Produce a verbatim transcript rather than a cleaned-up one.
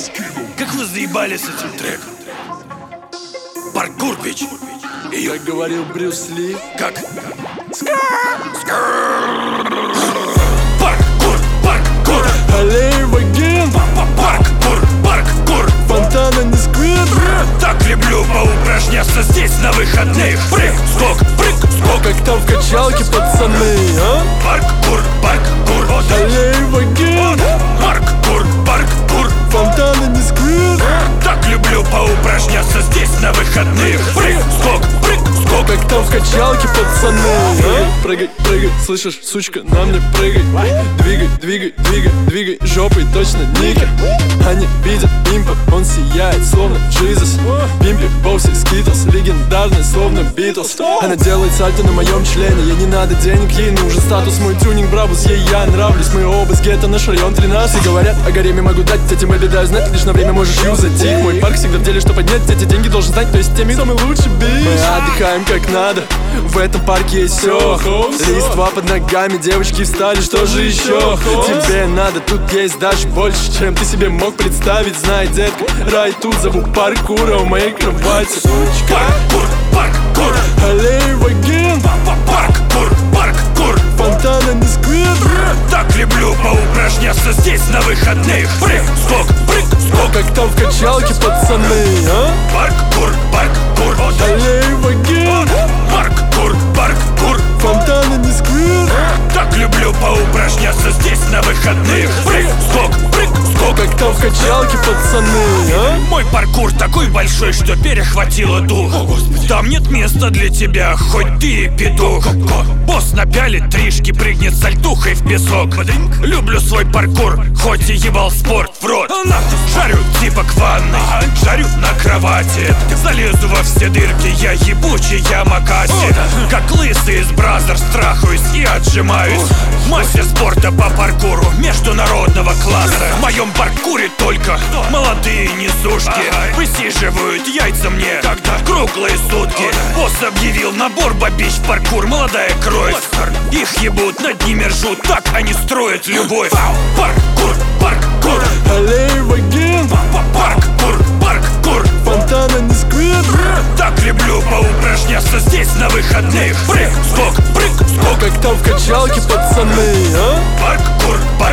Как вы заебали с этим треком? Паркур, бич. И как говорил Брюс Ли. Как? Паркур, паркур. Аллеев again. Паркур, паркур. Фонтана не сквит. Так люблю поупражняться здесь на выходных. Прыг, скок, прыг, скок. Как там в качалке, пацаны, а? Паркур, паркур. Аллеев again. Паркур, паркур. Фонтана не сквит. Так люблю поупражняться здесь на выходных. Прыг, скок, прыг, скок. Как там в качалке, пацаны, а? Прыгай, прыгай, слышишь, сучка, на мне прыгай. Двигай, двигай, двигай, двигай жопой, точно ника. Они видят импа, он сияет, словно Джизус. Пимпи, Боуси, Скитлс, легендарный, словно Битлз. Она делает сальто на моем члене, ей не надо денег, ей нужен статус. Мой тюнинг брабус, ей я нравлюсь. Мы оба с гетто, наш район тринадцать. Говорят о гареме, могу дать, этим бэби даю знать. Лишь на время можешь юзать их. Мой парк всегда в деле, что поднять эти деньги должен знать. То есть теми, кто мы лучше, бич. Мы отдыхаем как надо, в этом парке есть все. Листва под ногами, девочки встали, что же еще? Тебе надо, тут есть даже больше, чем ты себе мог представить. Знай, детка, рай тут, зову паркура в моей кровати. Паркур, паркур. Аллеев again. Паркур, паркур. Фонтана не сквит. Так люблю поупражняться здесь на выходных. Прыг, скок, прыг, скок. Как там в качалке, пацаны, а? Паркур, паркур. Аллеев again. Паркур, паркур. Фонтана не сквит. Так люблю поупражняться здесь на выходных. Прыг, скок, прыг, скок. Как там в качалке, пацаны, а? Мой паркур такой большой, что перехватило дух. Там нет места для тебя, хоть ты и петух. Босс напялит тришки, прыгнет сальтухой в песок. Люблю свой паркур, хоть и ебал спорт в рот. Жарю типа к ванной, жарю на кровати. Залезу во все дырки, я ебучий Ямакаси. Как лысый из Бразерс трахаюсь и отжимаюсь. Мастер спорта по паркуру международного класса. В моем паркуре только молодые несушки высиживают яйца мне круглые сутки. Босс объявил набор бабищ в паркур, молодая кровь. Их ебут, над ними ржут, так они строят любовь. Паркур, паркур. Аллеев again. Паркур, паркур. Фонтана не сквит. Так люблю поупражняться здесь на выходных. Прыг, скок, прыг, скок. Как там в качалке, пацаны, а? Паркур, паркур.